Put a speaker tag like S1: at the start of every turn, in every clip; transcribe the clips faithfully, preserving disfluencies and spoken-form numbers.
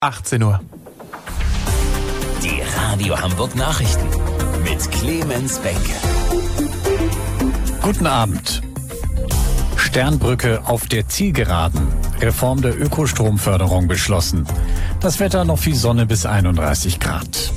S1: achtzehn Uhr.
S2: Die Radio Hamburg Nachrichten mit Clemens Benke.
S3: Guten Abend. Sternbrücke auf der Zielgeraden. Reform der Ökostromförderung beschlossen. Das Wetter noch viel Sonne bis einunddreißig Grad.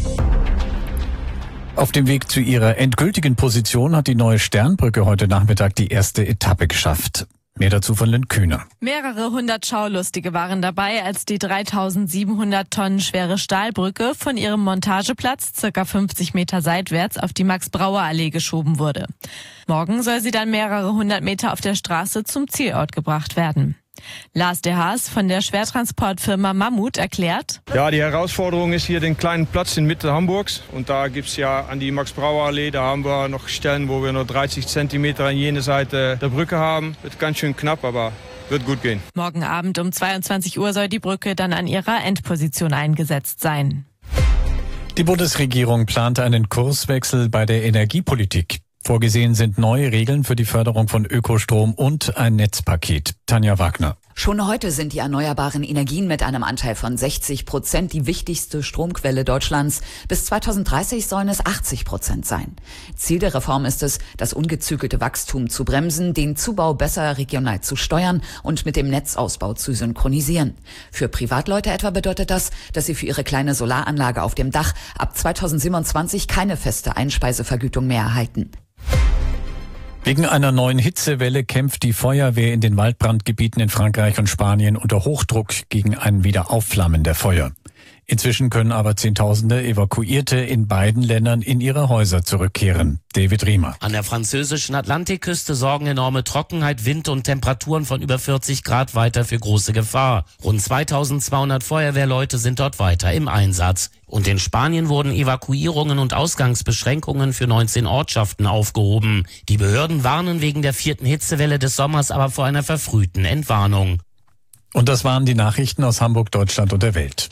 S3: Auf dem Weg zu ihrer endgültigen Position hat die neue Sternbrücke heute Nachmittag die erste Etappe geschafft. Mehr dazu von Lynn Kühner.
S4: Mehrere hundert Schaulustige waren dabei, als die dreitausendsiebenhundert Tonnen schwere Stahlbrücke von ihrem Montageplatz circa fünfzig Meter seitwärts auf die Max-Brauer-Allee geschoben wurde. Morgen soll sie dann mehrere hundert Meter auf der Straße zum Zielort gebracht werden. Lars de Haas von der Schwertransportfirma Mammut erklärt:
S5: Ja, die Herausforderung ist hier den kleinen Platz in Mitte Hamburgs. Und da gibt es ja an die Max-Brauer-Allee, da haben wir noch Stellen, wo wir nur dreißig Zentimeter an jene Seite der Brücke haben. Wird ganz schön knapp, aber wird gut gehen.
S4: Morgen Abend um zweiundzwanzig Uhr soll die Brücke dann an ihrer Endposition eingesetzt sein.
S3: Die Bundesregierung plant einen Kurswechsel bei der Energiepolitik. Vorgesehen sind neue Regeln für die Förderung von Ökostrom und ein Netzpaket. Tanja Wagner.
S6: Schon heute sind die erneuerbaren Energien mit einem Anteil von sechzig Prozent die wichtigste Stromquelle Deutschlands. Bis zweitausenddreißig sollen es achtzig Prozent sein. Ziel der Reform ist es, das ungezügelte Wachstum zu bremsen, den Zubau besser regional zu steuern und mit dem Netzausbau zu synchronisieren. Für Privatleute etwa bedeutet das, dass sie für ihre kleine Solaranlage auf dem Dach ab zweitausendsiebenundzwanzig keine feste Einspeisevergütung mehr erhalten.
S3: Wegen einer neuen Hitzewelle kämpft die Feuerwehr in den Waldbrandgebieten in Frankreich und Spanien unter Hochdruck gegen ein Wiederaufflammen der Feuer. Inzwischen können aber Zehntausende Evakuierte in beiden Ländern in ihre Häuser zurückkehren. David Riemer.
S7: An der französischen Atlantikküste sorgen enorme Trockenheit, Wind und Temperaturen von über vierzig Grad weiter für große Gefahr. Rund zweitausendzweihundert Feuerwehrleute sind dort weiter im Einsatz. Und in Spanien wurden Evakuierungen und Ausgangsbeschränkungen für neunzehn Ortschaften aufgehoben. Die Behörden warnen wegen der vierten Hitzewelle des Sommers aber vor einer verfrühten Entwarnung.
S3: Und das waren die Nachrichten aus Hamburg, Deutschland und der Welt.